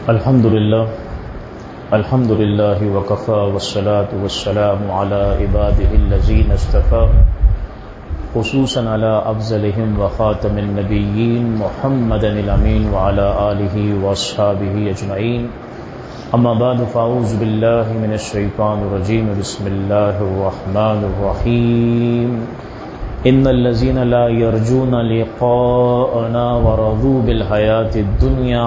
الحمد لله وكفى والصلاة والسلام على عباده الذين اصطفى خصوصا على أفضلهم وخاتم النبيين محمد الأمين وعلى آله وأصحابه أجمعين. أما بعد فأعوذ بالله من الشيطان الرجيم. بسم الله الرحمن الرحيم. إن الذين لا يرجون لقاءنا ورضوا بالحياة الدنيا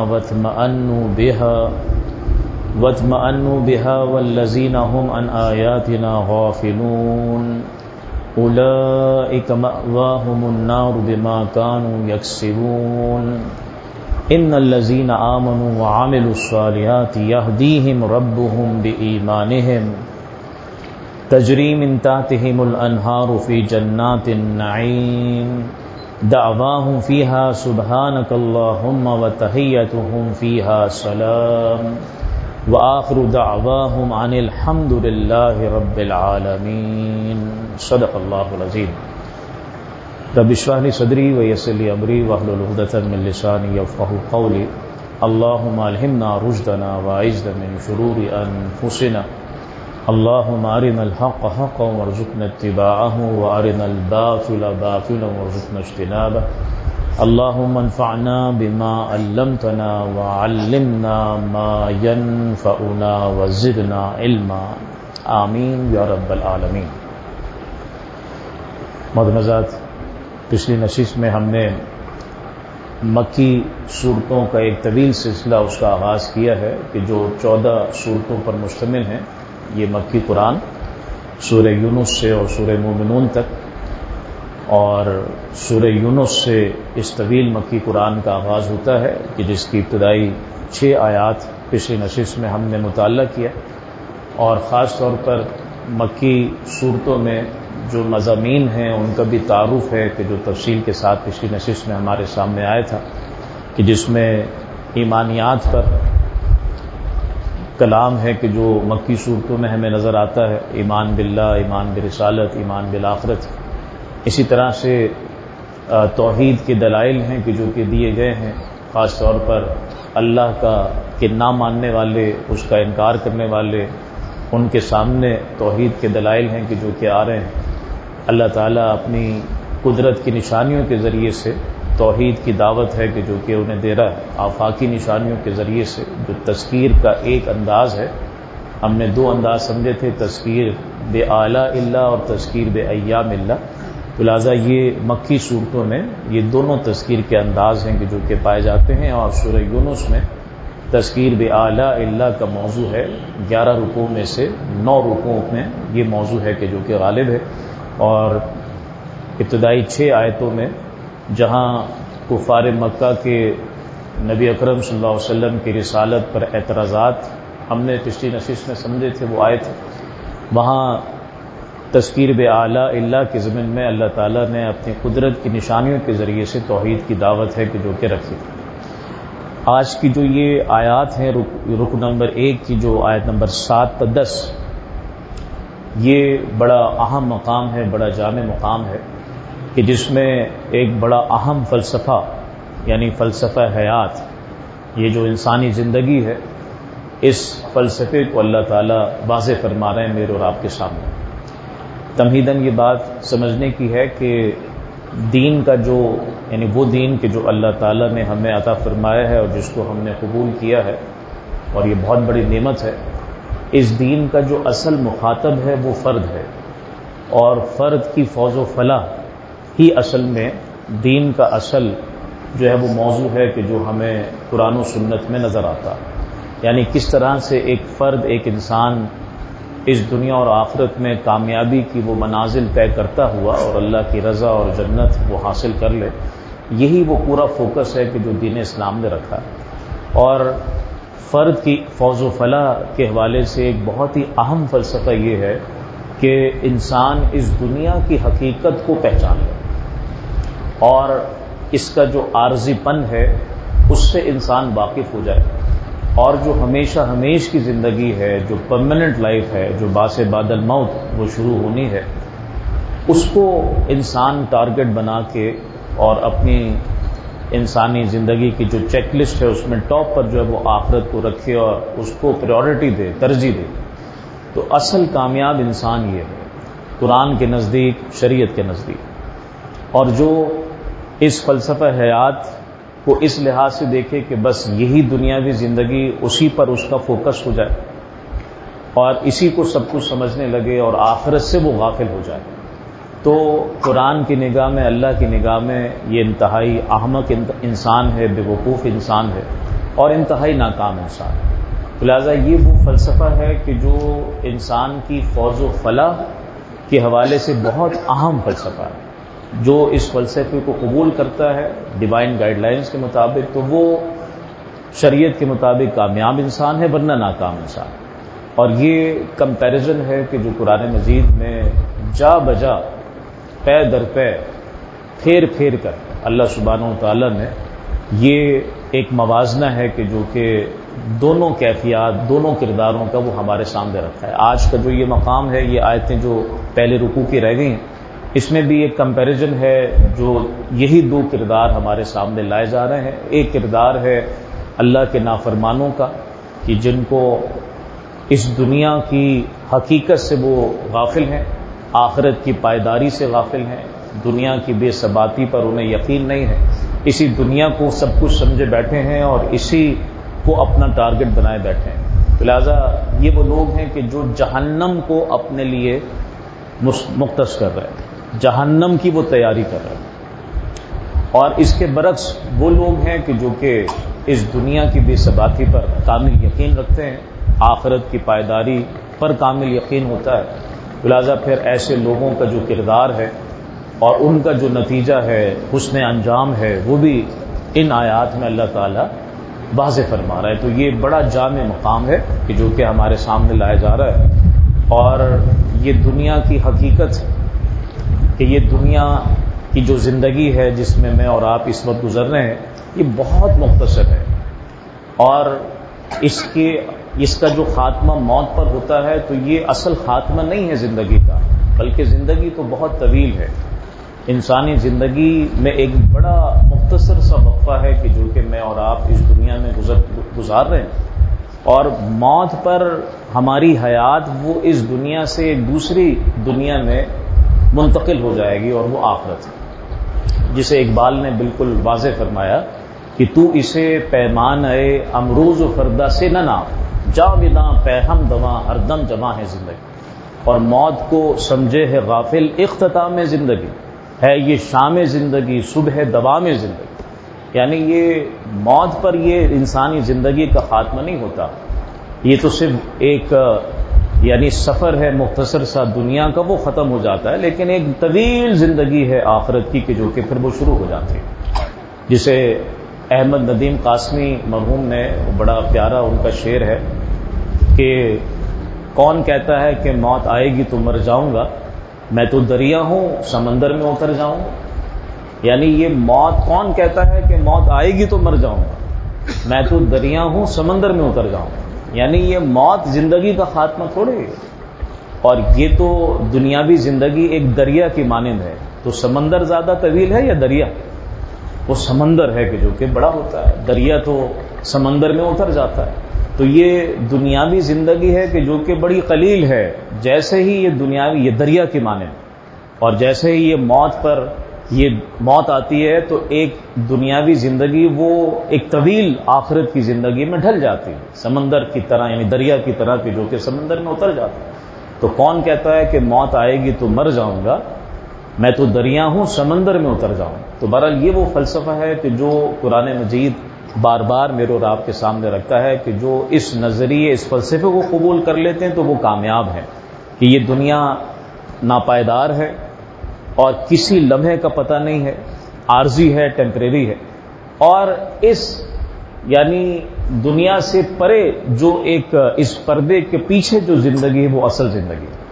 واطمأنوا بها والذين هم عن آياتنا غافلون أولئك مأواهم النار بما كانوا يكسبون. إن الذين آمنوا وعملوا الصالحات يهديهم ربهم بإيمانهم تجری من تحتهم الانہار فی جنات النعیم دعواهم فیہا سبحانک اللہم وتحیتهم فیہا سلام وآخر دعواهم عن الحمد للہ رب العالمین. صدق اللہ العظیم. رب اشرح لی صدری ویسر لی امری واحلل عقدۃ من لسانی یفقهوا قولی. اللہم الہمنا رشدنا واعذنا من شرور انفسنا. اللهم أرنا الحق حقا وارزقنا اتباعه وأرنا الباطل باطلا وارزقنا اجتنابه. اللهم انفعنا بما علمتنا وعلمنا ما ينفعنا وزدنا علما. آمین یا رب العالمین. معتمدات، پچھلی نشست میں ہم نے مکی صورتوں کا ایک طویل سلسلہ اس کا آغاز کیا ہے کہ جو 14 صورتوں پر مشتمل ہیں. یہ مکی قرآن سورہ یونس سے اور سورہ مومنون تک، اور سورہ یونس سے اس طویل مکی قرآن کا آغاز ہوتا ہے کہ جس کی ابتدائی 6 آیات پچھلی نشست میں ہم نے مطالعہ کیا. اور خاص طور پر مکی صورتوں میں جو مضامین ہیں ان کا بھی تعارف ہے کہ جو تفصیل کے ساتھ پچھلی نشست میں ہمارے سامنے آیا تھا، کہ جس میں ایمانیات پر کلام ہے کہ جو مکی صورتوں میں ہمیں نظر آتا ہے، ایمان باللہ، ایمان برسالت، ایمان بالآخرت. اسی طرح سے توحید کے دلائل ہیں کہ جو کہ دیے گئے ہیں، خاص طور پر اللہ کا کہ نہ ماننے والے، اس کا انکار کرنے والے، ان کے سامنے توحید کے دلائل ہیں کہ جو کہ آ رہے ہیں. اللہ تعالیٰ اپنی قدرت کی نشانیوں کے ذریعے سے توحید کی دعوت ہے کہ جو کہ انہیں دے رہا ہے. آفاقی نشانیوں کے ذریعے سے جو تذکیر کا ایک انداز ہے، ہم نے 2 انداز سمجھے تھے، تذکیر بے آلاء اللہ اور تذکیر بے ایام اللہ. تو لہٰذا یہ مکی صورتوں میں یہ دونوں تذکیر کے انداز ہیں کہ جو کہ پائے جاتے ہیں. اور سورہ یونس میں تذکیر بے آلاء اللہ کا موضوع ہے. 11 رکوع میں سے 9 رکوع میں یہ موضوع ہے کہ جو کہ غالب ہے. اور ابتدائی 6 آیتوں میں جہاں کفار مکہ کے نبی اکرم صلی اللہ علیہ وسلم کی رسالت پر اعتراضات ہم نے پچھلی نشست میں سمجھے تھے، وہ آئے تھے، وہاں تذکیر بے اعلیٰ اللہ کے ضمن میں اللہ تعالیٰ نے اپنی قدرت کی نشانیوں کے ذریعے سے توحید کی دعوت ہے کہ جو کہ رکھی. آج کی جو یہ آیات ہیں، رکن نمبر 1 کی جو آیت نمبر 7 تا 10، یہ بڑا اہم مقام ہے، بڑا جامع مقام ہے کہ جس میں ایک بڑا اہم فلسفہ، یعنی فلسفہ حیات، یہ جو انسانی زندگی ہے، اس فلسفے کو اللہ تعالیٰ واضح فرما رہے ہیں میرے اور آپ کے سامنے. تمہیداً یہ بات سمجھنے کی ہے کہ دین کا جو، یعنی وہ دین کہ جو اللہ تعالیٰ نے ہمیں عطا فرمایا ہے اور جس کو ہم نے قبول کیا ہے، اور یہ بہت بڑی نعمت ہے، اس دین کا جو اصل مخاطب ہے وہ فرد ہے. اور فرد کی فوز و فلاح ہی اصل میں دین کا اصل جو ہے وہ موضوع ہے کہ جو ہمیں قرآن و سنت میں نظر آتا. یعنی کس طرح سے ایک فرد، ایک انسان اس دنیا اور آخرت میں کامیابی کی وہ منازل طے کرتا ہوا اور اللہ کی رضا اور جنت وہ حاصل کر لے، یہی وہ پورا فوکس ہے کہ جو دین اسلام نے رکھا. اور فرد کی فوز و فلاح کے حوالے سے ایک بہت ہی اہم فلسفہ یہ ہے کہ انسان اس دنیا کی حقیقت کو پہچان لے اور اس کا جو عارضی پن ہے اس سے انسان واقف ہو جائے، اور جو ہمیشہ ہمیش کی زندگی ہے، جو پرماننٹ لائف ہے، جو باعث بعد الموت وہ شروع ہونی ہے، اس کو انسان ٹارگٹ بنا کے اور اپنی انسانی زندگی کی جو چیک لسٹ ہے اس میں ٹاپ پر جو ہے وہ آخرت کو رکھے اور اس کو پریورٹی دے، ترجیح دے، تو اصل کامیاب انسان یہ ہے قرآن کے نزدیک، شریعت کے نزدیک، اور جو اس فلسفہ حیات کو اس لحاظ سے دیکھے کہ بس یہی دنیاوی زندگی، اسی پر اس کا فوکس ہو جائے اور اسی کو سب کچھ سمجھنے لگے اور آخرت سے وہ غافل ہو جائے، تو قرآن کی نگاہ میں، اللہ کی نگاہ میں یہ انتہائی احمق انسان ہے، بے وقوف انسان ہے اور انتہائی ناکام انسان ہے۔ تو لہٰذا یہ وہ فلسفہ ہے کہ جو انسان کی فوز و فلاح کے حوالے سے بہت اہم فلسفہ ہے۔ جو اس فلسفے کو قبول کرتا ہے ڈیوائن گائیڈ لائنز کے مطابق تو وہ شریعت کے مطابق کامیاب انسان ہے، ورنہ ناکام انسان۔ اور یہ کمپیریزن ہے کہ جو قرآن مجید میں جا بجا، پے در پے، پھیر پھیر کر اللہ سبحانہ وتعالی نے یہ ایک موازنہ ہے کہ جو کہ دونوں کیفیات، دونوں کرداروں کا وہ ہمارے سامنے رکھا ہے۔ آج کا جو یہ مقام ہے، یہ آیتیں جو پہلے رکوع کی رہ گئی ہیں، اس میں بھی ایک کمپیریزن ہے، جو یہی دو کردار ہمارے سامنے لائے جا رہے ہیں۔ ایک کردار ہے اللہ کے نافرمانوں کا کہ جن کو اس دنیا کی حقیقت سے وہ غافل ہیں، آخرت کی پائیداری سے غافل ہیں، دنیا کی بے ثباتی پر انہیں یقین نہیں ہے، اسی دنیا کو سب کچھ سمجھے بیٹھے ہیں اور اسی کو اپنا ٹارگٹ بنائے بیٹھے ہیں۔ تو لہٰذا یہ وہ لوگ ہیں کہ جو جہنم کو اپنے لیے مختص کر رہے ہیں، جہنم کی وہ تیاری کر رہے ہیں، اور اس کے برعکس وہ لوگ ہیں کہ جو کہ اس دنیا کی بے ثباتی پر کامل یقین رکھتے ہیں، آخرت کی پائیداری پر کامل یقین ہوتا ہے۔ لہٰذا پھر ایسے لوگوں کا جو کردار ہے اور ان کا جو نتیجہ ہے، حسن انجام ہے، وہ بھی ان آیات میں اللہ تعالیٰ واضح فرما رہا ہے۔ تو یہ بڑا جامع مقام ہے کہ جو کہ ہمارے سامنے لایا جا رہا ہے، اور یہ دنیا کی حقیقت کہ یہ دنیا کی جو زندگی ہے جس میں میں اور آپ اس وقت گزر رہے ہیں، یہ بہت مختصر ہے، اور اس کا جو خاتمہ موت پر ہوتا ہے تو یہ اصل خاتمہ نہیں ہے زندگی کا، بلکہ زندگی تو بہت طویل ہے۔ انسانی زندگی میں ایک بڑا مختصر سا وقفہ ہے کہ جو کہ میں اور آپ اس دنیا میں گزار رہے ہیں، اور موت پر ہماری حیات وہ اس دنیا سے ایک دوسری دنیا میں منتقل ہو جائے گی، اور وہ آخرت ہے، جسے اقبال نے بالکل واضح فرمایا کہ تو اسے پیمان اے امروز و فردا سے نہ ناپ، جاوداں پیہم دواں ہر دم جمع ہے زندگی، اور موت کو سمجھے ہے غافل اختتام زندگی، ہے یہ شام زندگی صبح دوام زندگی۔ یعنی یہ موت پر یہ انسانی زندگی کا خاتمہ نہیں ہوتا، یہ تو صرف ایک یعنی سفر ہے مختصر سا دنیا کا، وہ ختم ہو جاتا ہے، لیکن ایک طویل زندگی ہے آخرت کی کہ جو کہ پھر وہ شروع ہو جاتی ہے، جسے احمد ندیم قاسمی مرحوم نے بڑا پیارا ان کا شعر ہے کہ کون کہتا ہے کہ موت آئے گی تو مر جاؤں گا، میں تو دریا ہوں سمندر میں اتر جاؤں گا۔ یعنی یہ موت کون کہتا ہے کہ موت آئے گی تو مر جاؤں گا، میں تو دریا ہوں سمندر میں اتر جاؤں گا۔ یعنی یہ موت زندگی کا خاتمہ تھوڑے ہے، اور یہ تو دنیاوی زندگی ایک دریا کی مانند ہے، تو سمندر زیادہ طویل ہے یا دریا؟ وہ سمندر ہے کہ جو کہ بڑا ہوتا ہے، دریا تو سمندر میں اتر جاتا ہے۔ تو یہ دنیاوی زندگی ہے کہ جو کہ بڑی قلیل ہے، جیسے ہی یہ دنیاوی یہ دریا کی مانند، اور جیسے ہی یہ موت آتی ہے تو ایک دنیاوی زندگی وہ ایک طویل آخرت کی زندگی میں ڈھل جاتی ہے، سمندر کی طرح، یعنی دریا کی طرح کہ جو کہ سمندر میں اتر جاتا ہے۔ تو کون کہتا ہے کہ موت آئے گی تو مر جاؤں گا، میں تو دریا ہوں سمندر میں اتر جاؤں۔ تو بہرحال یہ وہ فلسفہ ہے کہ جو قرآن مجید بار بار میرے اور آپ کے سامنے رکھتا ہے کہ جو اس نظریے، اس فلسفے کو قبول کر لیتے ہیں تو وہ کامیاب ہیں، کہ یہ دنیا ناپائیدار ہے اور کسی لمحے کا پتہ نہیں ہے، عارضی ہے، ٹیمپریری ہے، اور اس یعنی دنیا سے پرے جو ایک اس پردے کے پیچھے جو زندگی ہے وہ اصل زندگی ہے،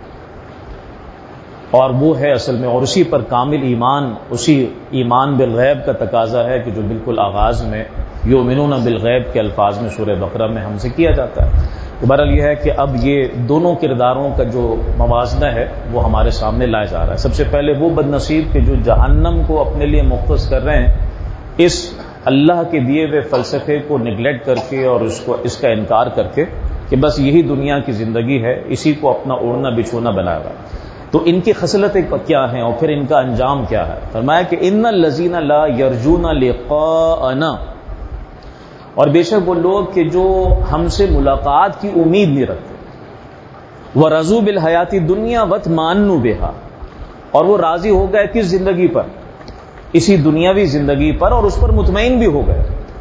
اور وہ ہے اصل میں، اور اسی پر کامل ایمان، اسی ایمان بالغیب کا تقاضا ہے کہ جو بالکل آغاز میں یؤمنون بالغیب کے الفاظ میں سورہ بقرہ میں ہم سے کیا جاتا ہے۔ تو بہرحال یہ ہے کہ اب یہ دونوں کرداروں کا جو موازنہ ہے وہ ہمارے سامنے لایا جا رہا ہے۔ سب سے پہلے وہ بد نصیب کہ جو جہنم کو اپنے لیے مختص کر رہے ہیں، اس اللہ کے دیے ہوئے فلسفے کو نیگلیکٹ کر کے اور اس کا انکار کر کے کہ بس یہی دنیا کی زندگی ہے، اسی کو اپنا اوڑھنا بچھونا بنایا ہوا۔ تو ان کی خصلتیں کیا ہیں اور پھر ان کا انجام کیا ہے؟ فرمایا کہ ان الذین لا یرجون لقاءنا، اور بے شک وہ لوگ کہ جو ہم سے ملاقات کی امید نہیں رکھتے، وَرَضُوا بِالْحَيَاةِ الدُّنْيَا وَاطْمَأَنُّوا بِهَا، اور وہ راضی ہو گئے کس زندگی پر؟ اسی دنیاوی زندگی پر، اور اس پر مطمئن بھی ہو گئے۔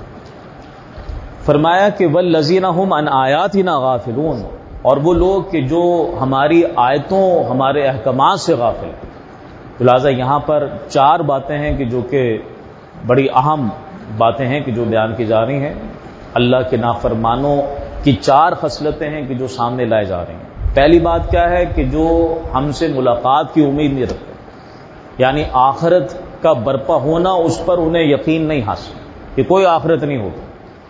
فرمایا کہ وَالَّذِينَ هُمْ عَنْ آيَاتِنَا غَافِلُونَ، اور وہ لوگ کہ جو ہماری آیتوں ہمارے احکامات سے غافل ہیں۔ تو لہٰذا یہاں پر 4 باتیں ہیں کہ جو کہ بڑی اہم باتیں ہیں کہ جو بیان کی جا رہی ہیں۔ اللہ کے نافرمانوں کی 4 خصلتیں ہیں کہ جو سامنے لائے جا رہی ہیں۔ پہلی بات کیا ہے کہ جو ہم سے ملاقات کی امید نہیں رکھتے، یعنی آخرت کا برپا ہونا اس پر انہیں یقین نہیں حاصل کہ کوئی آخرت نہیں ہوگی،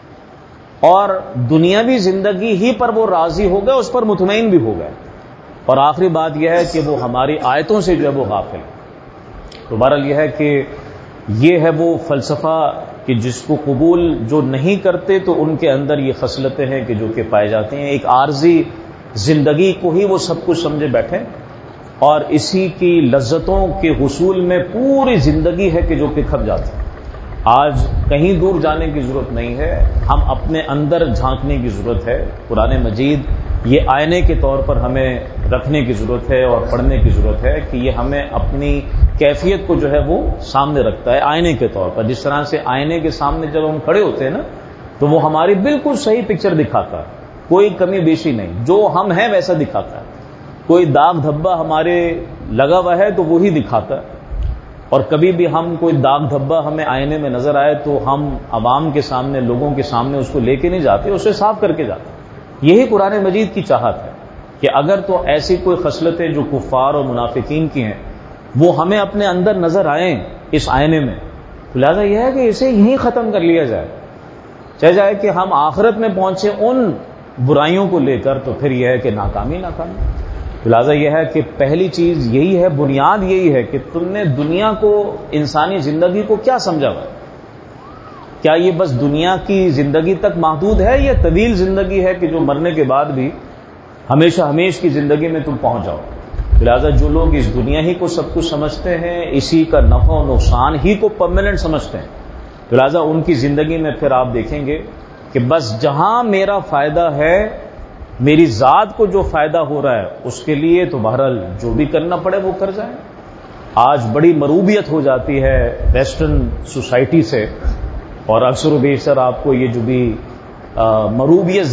اور دنیاوی زندگی ہی پر وہ راضی ہو گئے، اس پر مطمئن بھی ہو گئے۔ اور آخری بات یہ ہے کہ وہ ہماری آیتوں سے جو ہے وہ غافل ہے۔ تو بہرحال یہ ہے کہ یہ ہے وہ فلسفہ کہ جس کو قبول جو نہیں کرتے تو ان کے اندر یہ خصلتیں ہیں کہ جو کہ پائے جاتے ہیں۔ ایک عارضی زندگی کو ہی وہ سب کچھ سمجھے بیٹھے، اور اسی کی لذتوں کے حصول میں پوری زندگی ہے کہ جو کہ کھپ جاتی ہے۔ آج کہیں دور جانے کی ضرورت نہیں ہے، ہم اپنے اندر جھانکنے کی ضرورت ہے۔ قرآن مجید یہ آئینے کے طور پر ہمیں رکھنے کی ضرورت ہے اور پڑھنے کی ضرورت ہے کہ یہ ہمیں اپنی کیفیت کو جو ہے وہ سامنے رکھتا ہے آئینے کے طور پر۔ جس طرح سے آئینے کے سامنے جب ہم کھڑے ہوتے ہیں نا تو وہ ہماری بالکل صحیح پکچر دکھاتا ہے، کوئی کمی بیشی نہیں، جو ہم ہیں ویسا دکھاتا ہے۔ کوئی داغ دھبا ہمارے لگا ہوا ہے تو وہی دکھاتا ہے، اور کبھی بھی ہم کوئی داغ دھبا ہمیں آئینے میں نظر آئے تو ہم عوام کے سامنے، لوگوں کے سامنے اس کو لے کے نہیں جاتے، اسے صاف کر کے جاتے۔ یہی قرآن مجید کی چاہت ہے کہ اگر تو ایسی کوئی خصلتیں جو کفار اور منافقین کی ہیں وہ ہمیں اپنے اندر نظر آئیں اس آئینے میں، تو لہٰذا یہ ہے کہ اسے یہیں ختم کر لیا جائے، چاہے جائے کہ ہم آخرت میں پہنچے ان برائیوں کو لے کر، تو پھر یہ ہے کہ ناکامی۔ تو لہٰذا یہ ہے کہ پہلی چیز یہی ہے، بنیاد یہی ہے کہ تم نے دنیا کو، انسانی زندگی کو کیا سمجھا ہوا ہے؟ کیا یہ بس دنیا کی زندگی تک محدود ہے، یا طویل زندگی ہے کہ جو مرنے کے بعد بھی ہمیشہ ہمیش کی زندگی میں تم پہنچ جاؤ؟ لہٰذا جو لوگ اس دنیا ہی کو سب کچھ سمجھتے ہیں، اسی کا نفع و نقصان ہی کو پرماننٹ سمجھتے ہیں، لہٰذا ان کی زندگی میں پھر آپ دیکھیں گے کہ بس جہاں میرا فائدہ ہے، میری ذات کو جو فائدہ ہو رہا ہے اس کے لیے تو بہرحال جو بھی کرنا پڑے وہ کر جائیں۔ آج بڑی مروبیت ہو جاتی ہے ویسٹرن سوسائٹی سے، اور اکثر و بیشتر آپ کو یہ جو بھی مروب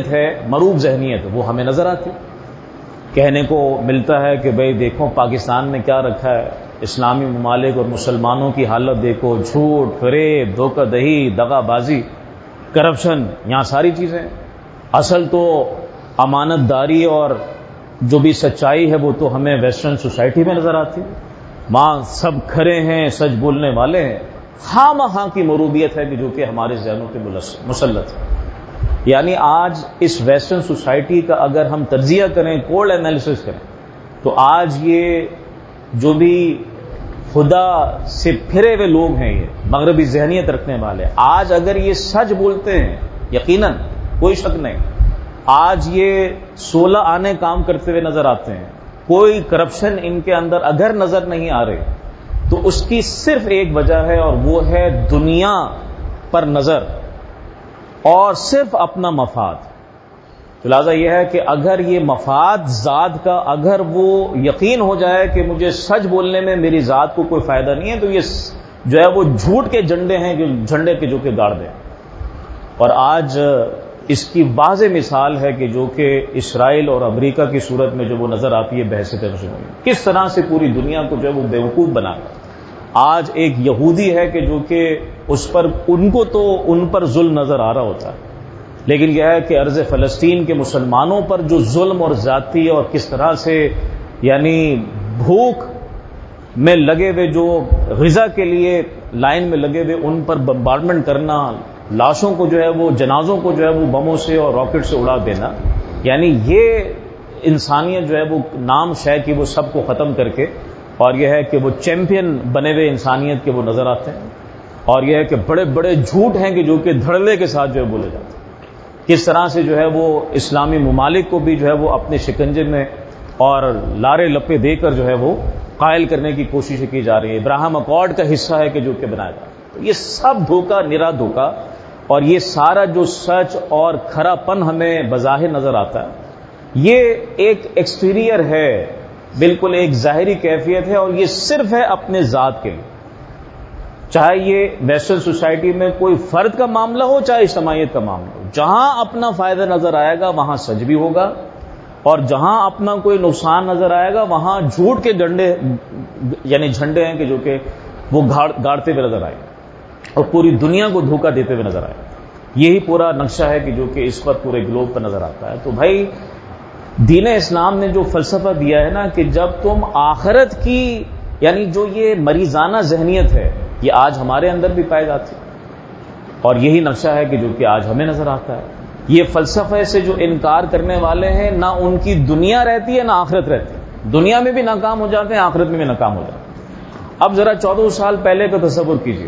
ذہنیت وہ ہمیں نظر آتی، کہنے کو ملتا ہے کہ بھئی دیکھو پاکستان میں کیا رکھا ہے، اسلامی ممالک اور مسلمانوں کی حالت دیکھو، جھوٹ، فریب، دھوکہ دہی، دغا بازی، کرپشن، یہاں ساری چیزیں۔ اصل تو امانت داری اور جو بھی سچائی ہے وہ تو ہمیں ویسٹرن سوسائٹی میں نظر آتی ہے، وہاں سب کھرے ہیں، سچ بولنے والے ہیں۔ خواہ مخواہ کی مروبیت ہے کہ جو کہ ہمارے ذہنوں پہ مسلط ہے۔ یعنی آج اس ویسٹرن سوسائٹی کا اگر ہم تجزیہ کریں، کولڈ انالیسس کریں، تو آج یہ جو بھی خدا سے پھرے ہوئے لوگ ہیں، یہ مغربی ذہنیت رکھنے والے، آج اگر یہ سچ بولتے ہیں، یقیناً کوئی شک نہیں، آج یہ 16 آنے کام کرتے ہوئے نظر آتے ہیں، کوئی کرپشن ان کے اندر اگر نظر نہیں آ رہے، تو اس کی صرف ایک وجہ ہے، اور وہ ہے دنیا پر نظر اور صرف اپنا مفاد۔ تو لہٰذا یہ ہے کہ اگر یہ مفاد ذات کا اگر وہ یقین ہو جائے کہ مجھے سچ بولنے میں میری ذات کو کوئی فائدہ نہیں ہے، تو یہ جو ہے وہ جھوٹ کے جھنڈے ہیں، جو جھنڈے کے جو کہ گاڑ دیں۔ اور آج اس کی واضح مثال ہے کہ جو کہ اسرائیل اور امریکہ کی صورت میں جو وہ نظر آتی ہے بحثیت مسلمین، کس طرح سے پوری دنیا کو جو ہے وہ بیوقوف بنا۔ آج ایک یہودی ہے کہ جو کہ اس پر ان کو تو ان پر ظلم نظر آ رہا ہوتا ہے، لیکن یہ ہے کہ ارض فلسطین کے مسلمانوں پر جو ظلم اور زیادتی اور کس طرح سے یعنی بھوک میں لگے ہوئے، جو غذا کے لیے لائن میں لگے ہوئے، ان پر بمبارڈمنٹ کرنا، لاشوں کو جو ہے وہ، جنازوں کو جو ہے وہ بموں سے اور راکٹ سے اڑا دینا، یعنی یہ انسانیت جو ہے وہ نام شے کی وہ سب کو ختم کر کے، اور یہ ہے کہ وہ چیمپئن بنے ہوئے انسانیت کے وہ نظر آتے ہیں۔ اور یہ ہے کہ بڑے بڑے جھوٹ ہیں کہ جو کہ دھڑلے کے ساتھ جو ہے بولے جاتے ہیں. کس طرح سے جو ہے وہ اسلامی ممالک کو بھی جو ہے وہ اپنے شکنجے میں اور لارے لپے دے کر جو ہے وہ قائل کرنے کی کوششیں کی جا رہی ہے. ابراہیم اکارڈ کا حصہ ہے کہ جو کہ بنایا جا رہا ہے. یہ سب دھوکہ، نرا دھوکہ، اور یہ سارا جو سچ اور کھرا پن ہمیں بظاہر نظر آتا ہے یہ ایک ایکسٹیریئر ہے، بالکل ایک ظاہری کیفیت ہے، اور یہ صرف ہے اپنے ذات کے لیے. چاہے یہ ویسٹرن سوسائٹی میں کوئی فرد کا معاملہ ہو، چاہے اجتماعیت کا معاملہ ہو، جہاں اپنا فائدہ نظر آئے گا وہاں سچ بھی ہوگا، اور جہاں اپنا کوئی نقصان نظر آئے گا وہاں جھوٹ کے ڈنڈے یعنی جھنڈے ہیں کہ جو کہ وہ گاڑتے ہوئے نظر آئے اور پوری دنیا کو دھوکہ دیتے ہوئے نظر آئے. یہی پورا نقشہ ہے کہ جو کہ اس وقت پورے گلوب پر نظر آتا ہے. تو بھائی دین اسلام نے جو فلسفہ دیا ہے نا کہ جب تم آخرت کی یعنی جو یہ مریضانہ ذہنیت ہے یہ آج ہمارے اندر بھی پائی جاتی ہے، اور یہی نقشہ ہے کہ جو کہ آج ہمیں نظر آتا ہے. یہ فلسفے سے جو انکار کرنے والے ہیں نہ ان کی دنیا رہتی ہے نہ آخرت رہتی ہے. دنیا میں بھی ناکام ہو جاتے ہیں، آخرت میں بھی ناکام ہو جاتے ہیں. اب ذرا 14 سال پہلے کا تصور کیجئے،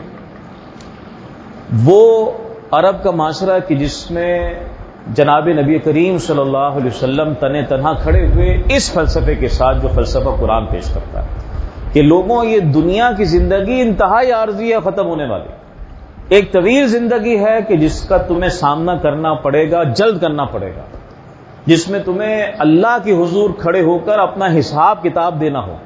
وہ عرب کا معاشرہ کہ جس میں جناب نبی کریم صلی اللہ علیہ وسلم تنے تنہا کھڑے ہوئے اس فلسفے کے ساتھ جو فلسفہ قرآن پیش کرتا ہے کہ لوگوں یہ دنیا کی زندگی انتہائی عارضی ہے، ختم ہونے والی. ایک طویل زندگی ہے کہ جس کا تمہیں سامنا کرنا پڑے گا، جلد کرنا پڑے گا، جس میں تمہیں اللہ کے حضور کھڑے ہو کر اپنا حساب کتاب دینا ہو.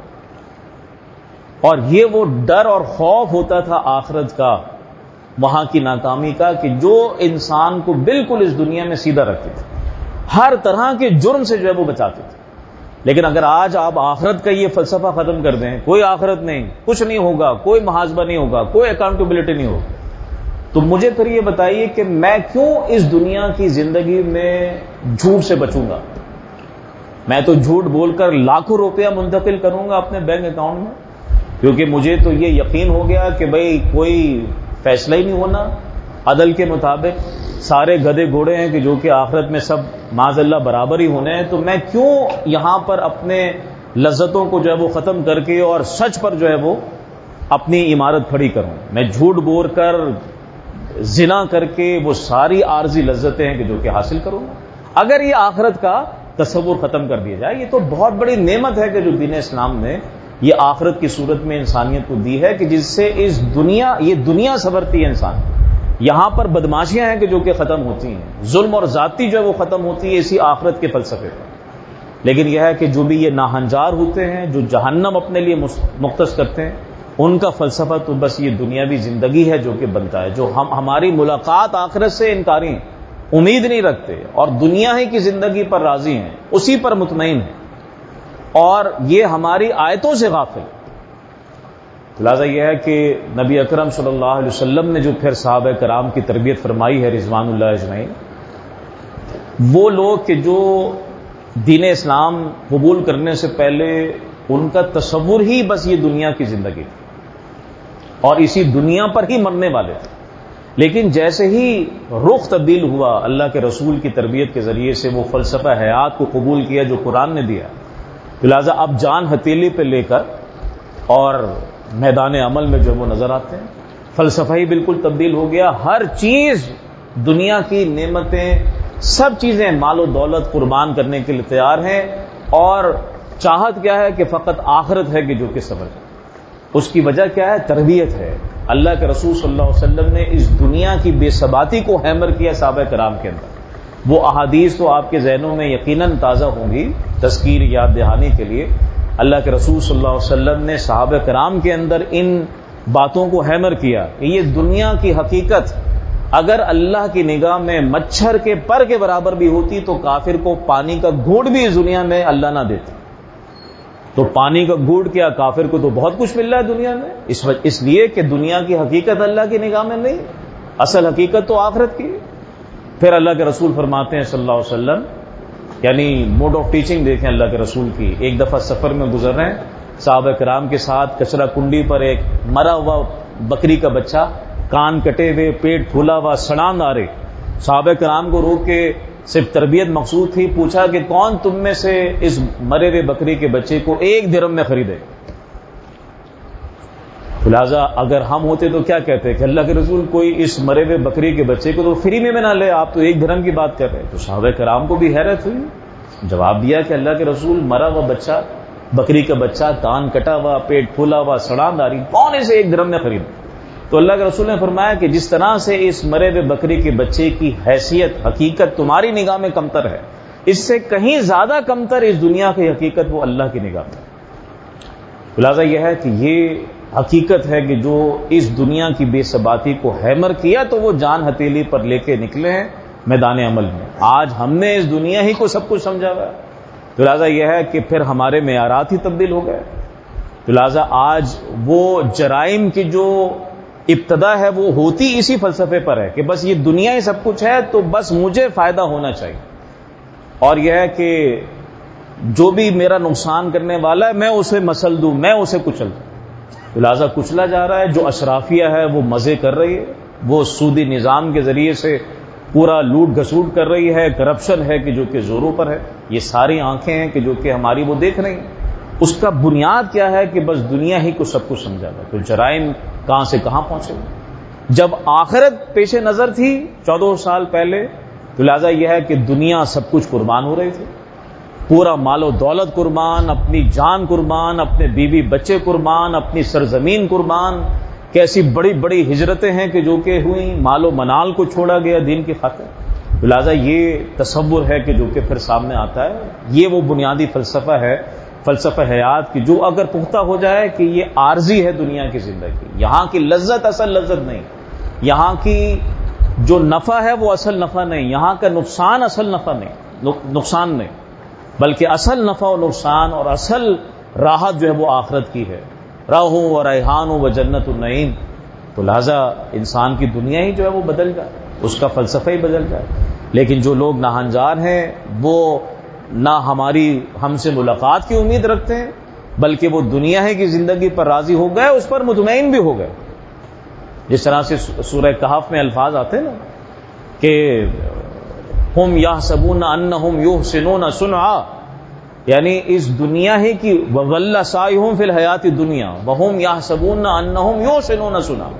اور یہ وہ ڈر اور خوف ہوتا تھا آخرت کا، وہاں کی ناکامی کا، کہ جو انسان کو بالکل اس دنیا میں سیدھا رکھتے تھے، ہر طرح کے جرم سے جو ہے وہ بچاتے تھے. لیکن اگر آج آپ آخرت کا یہ فلسفہ ختم کر دیں، کوئی آخرت نہیں، کچھ نہیں ہوگا، کوئی محاسبہ نہیں ہوگا، کوئی اکاؤنٹیبلٹی نہیں ہوگی، تو مجھے پھر یہ بتائیے کہ میں کیوں اس دنیا کی زندگی میں جھوٹ سے بچوں گا؟ میں تو جھوٹ بول کر لاکھوں روپیہ منتقل کروں گا اپنے بینک اکاؤنٹ میں، کیونکہ مجھے تو یہ یقین ہو گیا کہ بھئی کوئی فیصلہ ہی نہیں ہونا عدل کے مطابق، سارے گدھے گھوڑے ہیں کہ جو کہ آخرت میں سب معاذ اللہ برابر ہی ہونے ہیں. تو میں کیوں یہاں پر اپنے لذتوں کو جو ہے وہ ختم کر کے اور سچ پر جو ہے وہ اپنی عمارت کھڑی کروں؟ میں جھوٹ بول کر، زنا کر کے وہ ساری عارضی لذتیں ہیں کہ جو کہ حاصل کروں گا. اگر یہ آخرت کا تصور ختم کر دیا جائے، یہ تو بہت بڑی نعمت ہے کہ جو دین اسلام نے یہ آخرت کی صورت میں انسانیت کو دی ہے کہ جس سے یہ دنیا سنورتی ہے. انسان یہاں پر بدماشیاں ہیں کہ جو کہ ختم ہوتی ہیں، ظلم اور ذاتی جو ہے وہ ختم ہوتی ہے اسی آخرت کے فلسفے پر. لیکن یہ ہے کہ جو بھی یہ ناہنجار ہوتے ہیں، جو جہنم اپنے لیے مختص کرتے ہیں، ان کا فلسفہ تو بس یہ دنیاوی زندگی ہے جو کہ بنتا ہے. جو ہماری ملاقات آخرت سے انکاری ہیں، امید نہیں رکھتے اور دنیا ہی کی زندگی پر راضی ہیں، اسی پر مطمئن ہیں، اور یہ ہماری آیتوں سے غافل. لہٰذا یہ ہے کہ نبی اکرم صلی اللہ علیہ وسلم نے جو پھر صحابہ کرام کی تربیت فرمائی ہے رضوان اللہ اجمعین، وہ لوگ کہ جو دین اسلام قبول کرنے سے پہلے ان کا تصور ہی بس یہ دنیا کی زندگی تھی اور اسی دنیا پر ہی مرنے والے تھے. لیکن جیسے ہی رخ تبدیل ہوا اللہ کے رسول کی تربیت کے ذریعے سے، وہ فلسفہ حیات کو قبول کیا جو قرآن نے دیا، لہٰذا اب جان ہتھیلی پہ لے کر اور میدان عمل میں جو وہ نظر آتے ہیں. فلسفہ ہی بالکل تبدیل ہو گیا. ہر چیز، دنیا کی نعمتیں، سب چیزیں مال و دولت قربان کرنے کے لیے تیار ہیں، اور چاہت کیا ہے کہ فقط آخرت ہے کہ جو کہ صبر ہے. اس کی وجہ کیا ہے؟ تربیت ہے. اللہ کے رسول صلی اللہ علیہ وسلم نے اس دنیا کی بے ثباتی کو ہیمر کیا صحابہ کرام کے اندر. وہ احادیث تو آپ کے ذہنوں میں یقیناً تازہ ہوں گی تذکیر یاد دہانی کے لیے. اللہ کے رسول صلی اللہ علیہ وسلم نے صحابہ کرام کے اندر ان باتوں کو ہیمر کیا کہ یہ دنیا کی حقیقت اگر اللہ کی نگاہ میں مچھر کے پر کے برابر بھی ہوتی تو کافر کو پانی کا گھونٹ بھی اس دنیا میں اللہ نہ دیتا. تو پانی کا گھونٹ کیا، کافر کو تو بہت کچھ مل رہا ہے دنیا میں، اس لیے کہ دنیا کی حقیقت اللہ کی نگاہ میں نہیں، اصل حقیقت تو آخرت کی. پھر اللہ کے رسول فرماتے ہیں صلی اللہ علیہ وسلم، یعنی موڈ آف ٹیچنگ دیکھیں اللہ کے رسول کی. ایک دفعہ سفر میں گزر رہے ہیں صحابہ کرام کے ساتھ، کچرا کنڈی پر ایک مرا ہوا بکری کا بچہ، کان کٹے ہوئے، پیٹ پھولا ہوا، سڑان آ رہے. صحابہ کرام کو روک کے صرف تربیت مقصود تھی، پوچھا کہ کون تم میں سے اس مرے ہوئے بکری کے بچے کو 1 درہم میں خریدے؟ تو لہٰذا اگر ہم ہوتے تو کیا کہتے کہ اللہ کے رسول کوئی اس مرے ہوئے بکری کے بچے کو تو فری میں نہ لے، آپ تو ایک دھرم کی بات کر رہے ہیں۔ تو صحابہ کرام کو بھی حیرت ہوئی، جواب دیا کہ اللہ کے رسول مرا ہوا بچہ، بکری کا بچہ، کان کٹا ہوا، پیٹ پھولا ہوا، سڑانداری، کون اسے ایک درہم میں خرید؟ تو اللہ کے رسول نے فرمایا کہ جس طرح سے اس مرے ہوئے بکری کے بچے کی حیثیت، حقیقت تمہاری نگاہ میں کمتر ہے، اس سے کہیں زیادہ کمتر اس دنیا کی حقیقت وہ اللہ کی نگاہ میں۔ خلاصہ یہ ہے کہ یہ حقیقت ہے کہ جو اس دنیا کی بے ثباتی کو ہیمر کیا تو وہ جان ہتھیلی پر لے کے نکلے ہیں میدان عمل میں۔ آج ہم نے اس دنیا ہی کو سب کچھ سمجھا ہوا ہے، تو لہٰذا یہ ہے کہ پھر ہمارے معیارات ہی تبدیل ہو گئے۔ تو لہٰذا آج وہ جرائم کی جو ابتدا ہے وہ ہوتی اسی فلسفے پر ہے کہ بس یہ دنیا ہی سب کچھ ہے تو بس مجھے فائدہ ہونا چاہیے، اور یہ ہے کہ جو بھی میرا نقصان کرنے والا ہے میں اسے مسل دوں، میں اسے کچل دوں۔ تو لہٰذا کچلا جا رہا ہے، جو اشرافیہ ہے وہ مزے کر رہی ہے، وہ سودی نظام کے ذریعے سے پورا لوٹ گھسوٹ کر رہی ہے، کرپشن ہے کہ جو کہ زوروں پر ہے، یہ ساری آنکھیں ہیں کہ جو کہ ہماری وہ دیکھ رہی ہیں۔ اس کا بنیاد کیا ہے کہ بس دنیا ہی کو سب کچھ سمجھا گیا، تو جرائم کہاں سے کہاں پہنچے۔ جب آخرت پیش نظر تھی 14 سال پہلے، تو لہٰذا یہ ہے کہ دنیا سب کچھ قربان ہو رہی تھی، پورا مال و دولت قربان، اپنی جان قربان، اپنے بیوی بچے قربان، اپنی سرزمین قربان، کیسی بڑی بڑی ہجرتیں ہیں کہ جو کہ ہوئیں، مال و منال کو چھوڑا گیا دین کی خاطر۔ لہٰذا یہ تصور ہے کہ جو کہ پھر سامنے آتا ہے، یہ وہ بنیادی فلسفہ ہے، فلسفہ حیات کی، جو اگر پختہ ہو جائے کہ یہ عارضی ہے دنیا کی زندگی، یہاں کی لذت اصل لذت نہیں، یہاں کی جو نفع ہے وہ اصل نفع نہیں، یہاں کا نقصان اصل نفع نہیں، نقصان نہیں، بلکہ اصل نفع و نقصان اور اصل راحت جو ہے وہ آخرت کی ہے، راہ و ریحان و جنت النعیم۔ تو لہذا انسان کی دنیا ہی جو ہے وہ بدل جائے، اس کا فلسفہ ہی بدل جائے۔ لیکن جو لوگ ناہنجار ہیں وہ نہ ہم سے ملاقات کی امید رکھتے ہیں، بلکہ وہ دنیا ہی کی زندگی پر راضی ہو گئے، اس پر مطمئن بھی ہو گئے۔ جس طرح سے سورہ کہف میں الفاظ آتے ہیں نا کہ ہم یحسبون انہم یحسنون صنعا، یعنی اس دنیا ہی کی وَضَلَّ سَعْیُهُمْ فِی الْحَیَاةِ الدُّنْیَا وَهُمْ یحسبون انہم یحسنون صنعا۔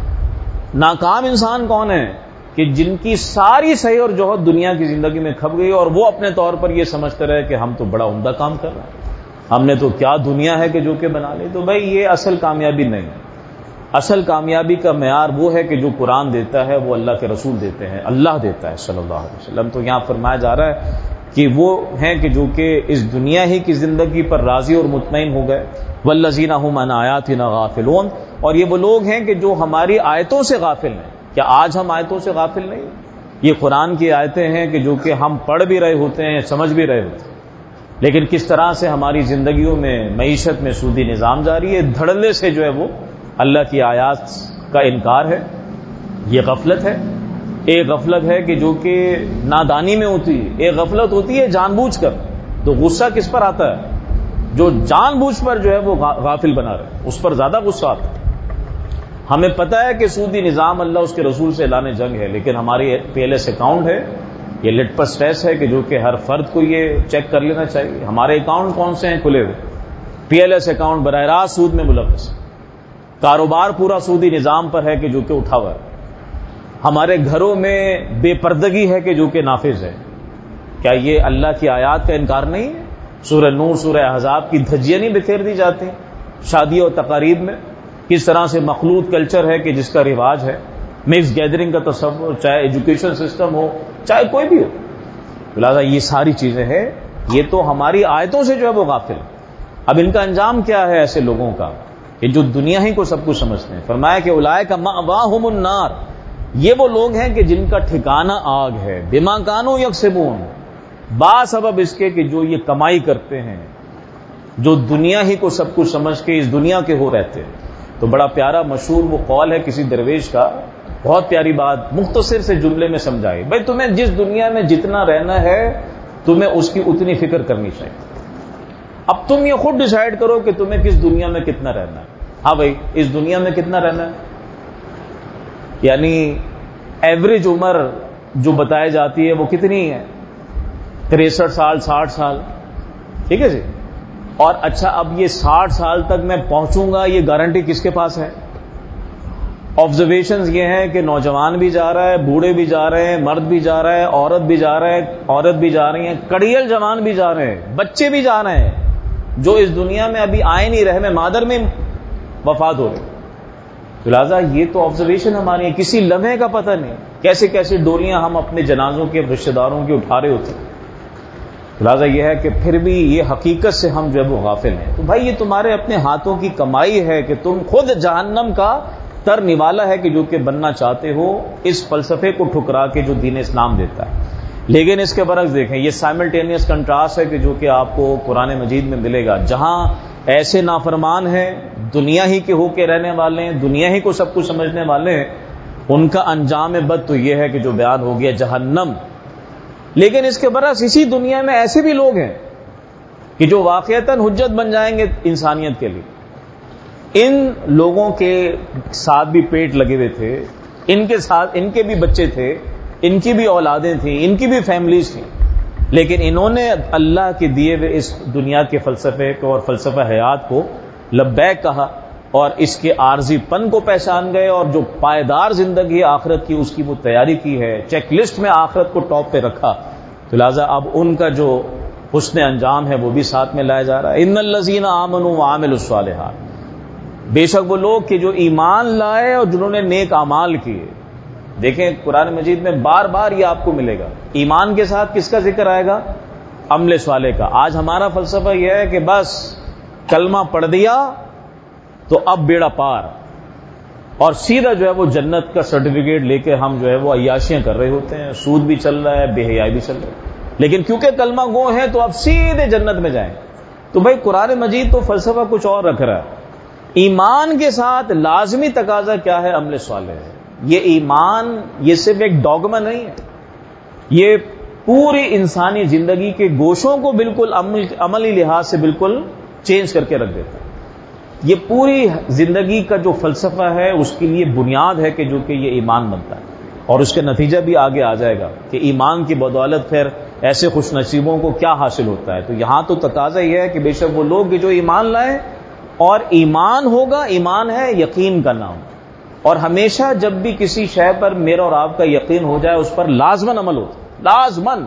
ناکام انسان کون ہے کہ جن کی ساری صحیح اور جوہر دنیا کی زندگی میں کھپ گئی، اور وہ اپنے طور پر یہ سمجھتے رہے کہ ہم تو بڑا عمدہ کام کر رہے ہیں، ہم نے تو کیا دنیا ہے کہ جو کہ بنا لی۔ تو بھائی یہ اصل کامیابی نہیں ہے۔ اصل کامیابی کا معیار وہ ہے کہ جو قرآن دیتا ہے وہ اللہ کے رسول دیتے ہیں، اللہ دیتا ہے صلی اللہ علیہ وسلم۔ تو یہاں فرمایا جا رہا ہے کہ وہ ہیں کہ جو کہ اس دنیا ہی کی زندگی پر راضی اور مطمئن ہو گئے، والذین ھم عن آیاتنا غافلون، اور یہ وہ لوگ ہیں کہ جو ہماری آیتوں سے غافل ہیں۔ کیا آج ہم آیتوں سے غافل نہیں؟ یہ قرآن کی آیتیں ہیں کہ جو کہ ہم پڑھ بھی رہے ہوتے ہیں، سمجھ بھی رہے ہوتے ہیں، لیکن کس طرح سے ہماری زندگیوں میں معیشت میں سودی نظام جاری ہے، دھڑلے سے جو ہے وہ اللہ کی آیات کا انکار ہے۔ یہ غفلت ہے۔ ایک غفلت ہے کہ جو کہ نادانی میں ہوتی ہے، ایک غفلت ہوتی ہے جان بوجھ کر۔ تو غصہ کس پر آتا ہے؟ جو جان بوجھ پر جو ہے وہ غافل بنا رہے، اس پر زیادہ غصہ آتا ہے۔ ہمیں پتہ ہے کہ سودی نظام اللہ اس کے رسول سے اعلان جنگ ہے، لیکن ہماری پی ایل ایس اکاؤنٹ ہے، یہ لٹپس ٹیسٹ ہے کہ جو کہ ہر فرد کو یہ چیک کر لینا چاہیے ہمارے اکاؤنٹ کون سے ہیں کھلے ہوئے۔ پی ایل ایس اکاؤنٹ براہ راست سود میں ملوث ہے، کاروبار پورا سودی نظام پر ہے کہ جو کہ اٹھا ہوا ہے، ہمارے گھروں میں بے پردگی ہے کہ جو کہ نافذ ہے۔ کیا یہ اللہ کی آیات کا انکار نہیں ہے؟ سورہ نور، سورہ احزاب کی دھجیاں نہیں بکھیر دی جاتی شادی اور تقاریب میں؟ کس طرح سے مخلوط کلچر ہے کہ جس کا رواج ہے، مکس گیدرنگ کا تصور، چاہے ایجوکیشن سسٹم ہو، چاہے کوئی بھی ہو۔ لہٰذا یہ ساری چیزیں ہیں، یہ تو ہماری آیتوں سے جو ہے وہ غافل۔ اب ان کا انجام کیا ہے ایسے لوگوں کا کہ جو دنیا ہی کو سب کچھ سمجھتے ہیں؟ فرمایا کہ اولئک مأواہم النار، یہ وہ لوگ ہیں کہ جن کا ٹھکانہ آگ ہے، بما کانوا یکسبون، باسبب اس کے کہ جو یہ کمائی کرتے ہیں، جو دنیا ہی کو سب کچھ سمجھ کے اس دنیا کے ہو رہتے ہیں۔ تو بڑا پیارا مشہور وہ قول ہے کسی درویش کا، بہت پیاری بات مختصر سے جملے میں سمجھائی، بھائی تمہیں جس دنیا میں جتنا رہنا ہے تمہیں اس کی اتنی فکر کرنی چاہیے۔ اب تم یہ خود ڈیسائیڈ کرو کہ تمہیں کس دنیا میں کتنا رہنا ہے۔ ہاں بھائی اس دنیا میں کتنا رہنا ہے، یعنی ایوریج عمر جو بتائی جاتی ہے وہ کتنی ہے؟ 63 سال، 60 سال، ٹھیک ہے جی۔ اور اچھا اب یہ 60 سال تک میں پہنچوں گا، یہ گارنٹی کس کے پاس ہے؟ آبزرویشنز یہ ہیں کہ نوجوان بھی جا رہا ہے، بوڑھے بھی جا رہے ہیں، مرد بھی جا رہا ہے، عورت بھی جا رہا ہے، عورت بھی جا رہی ہیں، کڑیل جوان بھی جا رہے ہیں، بچے بھی جا رہے ہیں، جو اس دنیا میں ابھی آئے نہیں، رحم مادر میں وفات ہو گئی۔ لہٰذا یہ تو آبزرویشن ہماری ہے، کسی لمحے کا پتہ نہیں کیسے کیسے ڈولیاں ہم اپنے جنازوں کے رشتہ داروں کی اٹھا رہے ہوتے ہیں۔ لہٰذا یہ ہے کہ پھر بھی یہ حقیقت سے ہم جو ہے وہ غافل ہیں۔ تو بھائی یہ تمہارے اپنے ہاتھوں کی کمائی ہے کہ تم خود جہنم کا تر نوالا ہے کہ جو کہ بننا چاہتے ہو، اس فلسفے کو ٹھکرا کے جو دین اسلام دیتا ہے۔ لیکن اس کے برعکس دیکھیں، یہ سائملٹینیس کنٹراسٹ ہے کہ جو کہ آپ کو قرآن مجید میں ملے گا، جہاں ایسے نافرمان ہیں، دنیا ہی کے ہو کے رہنے والے ہیں، دنیا ہی کو سب کچھ سمجھنے والے ہیں، ان کا انجام بد تو یہ ہے کہ جو بیان ہو گیا جہنم۔ لیکن اس کے برعکس اسی دنیا میں ایسے بھی لوگ ہیں کہ جو واقعتاً حجت بن جائیں گے انسانیت کے لیے۔ ان لوگوں کے ساتھ بھی پیٹ لگے ہوئے تھے، ان کے ساتھ ان کے بھی بچے تھے، ان کی بھی اولادیں تھیں، ان کی بھی فیملیز تھیں، لیکن انہوں نے اللہ کے دیے ہوئے اس دنیا کے فلسفے کو اور فلسفہ حیات کو لبیک کہا اور اس کے عارضی پن کو پہچان گئے، اور جو پائیدار زندگی آخرت کی اس کی وہ تیاری کی ہے، چیک لسٹ میں آخرت کو ٹاپ پہ رکھا۔ تو لہٰذا اب ان کا جو حسن انجام ہے وہ بھی ساتھ میں لایا جا رہا ہے۔ ان الذین آمنوا وعملوا الصالحات، بے شک وہ لوگ کہ جو ایمان لائے اور جنہوں نے نیک اعمال کیے۔ دیکھیں قرآن مجید میں بار بار یہ آپ کو ملے گا، ایمان کے ساتھ کس کا ذکر آئے گا؟ عمل صالح کا۔ آج ہمارا فلسفہ یہ ہے کہ بس کلمہ پڑھ دیا تو اب بیڑا پار، اور سیدھا جو ہے وہ جنت کا سرٹیفکیٹ لے کے ہم جو ہے وہ عیاشیاں کر رہے ہوتے ہیں، سود بھی چل رہا ہے، بے حیائی بھی چل رہا ہے، لیکن کیونکہ کلمہ گو ہے تو اب سیدھے جنت میں جائیں۔ تو بھائی قرآن مجید تو فلسفہ کچھ اور رکھ رہا ہے۔ ایمان کے ساتھ لازمی تقاضا کیا ہے؟ عمل صالح ہے۔ یہ ایمان یہ صرف ایک ڈوگما نہیں ہے، یہ پوری انسانی زندگی کے گوشوں کو بالکل عملی لحاظ سے بالکل چینج کر کے رکھ دیتا ہے۔ یہ پوری زندگی کا جو فلسفہ ہے اس کے لیے بنیاد ہے کہ جو کہ یہ ایمان بنتا ہے، اور اس کا نتیجہ بھی آگے آ جائے گا کہ ایمان کی بدولت پھر ایسے خوش نصیبوں کو کیا حاصل ہوتا ہے۔ تو یہاں تو تقاضا یہ ہے کہ بے شک وہ لوگ جو ایمان لائیں، اور ایمان ہوگا، ایمان ہے یقین کا نام، اور ہمیشہ جب بھی کسی شے پر میرا اور آپ کا یقین ہو جائے اس پر لازماً عمل ہوتا ہے، لازماً۔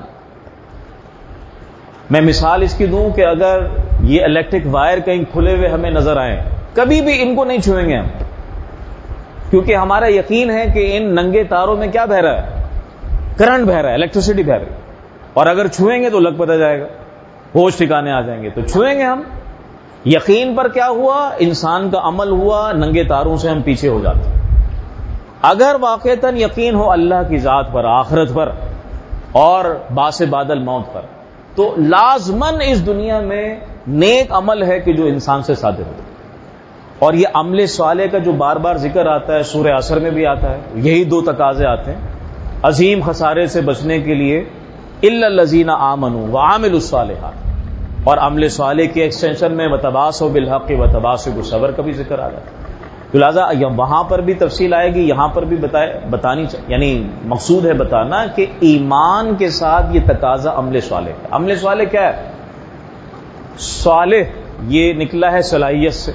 میں مثال اس کی دوں کہ اگر یہ الیکٹرک وائر کہیں کھلے ہوئے ہمیں نظر آئیں، کبھی بھی ان کو نہیں چھوئیں گے ہم، کیونکہ ہمارا یقین ہے کہ ان ننگے تاروں میں کیا بہہ رہا ہے؟ کرنٹ بہہ رہا ہے، الیکٹریسٹی بہہ رہی ہے، اور اگر چھوئیں گے تو لگ پتہ جائے گا، ہوش ٹھکانے آ جائیں گے، تو چھوئیں گے ہم۔ یقین پر کیا ہوا؟ انسان کا عمل ہوا، ننگے تاروں سے ہم پیچھے ہو جاتے ہیں۔ اگر واقعتاً یقین ہو اللہ کی ذات پر، آخرت پر، اور باس بادل موت پر، تو لازماً اس دنیا میں نیک عمل ہے کہ جو انسان سے صادر ہو۔ اور یہ عمل صالح کا جو بار بار ذکر آتا ہے، سورہ عصر میں بھی آتا ہے، یہی دو تقاضے آتے ہیں عظیم خسارے سے بچنے کے لیے، الا الذین آمنوا وعملوا الصالحات، اور عمل صالح کے ایکسٹینشن میں وتواصوا بالحق وتواصوا بالصبر کا بھی ذکر آ رہا ہے۔ تو لہٰذا وہاں پر بھی تفصیل آئے گی، یہاں پر بھی بتانی یعنی مقصود ہے بتانا کہ ایمان کے ساتھ یہ تقاضا عمل صالح ہے۔ عمل صالح کیا ہے؟ صالح یہ نکلا ہے صلاحیت سے،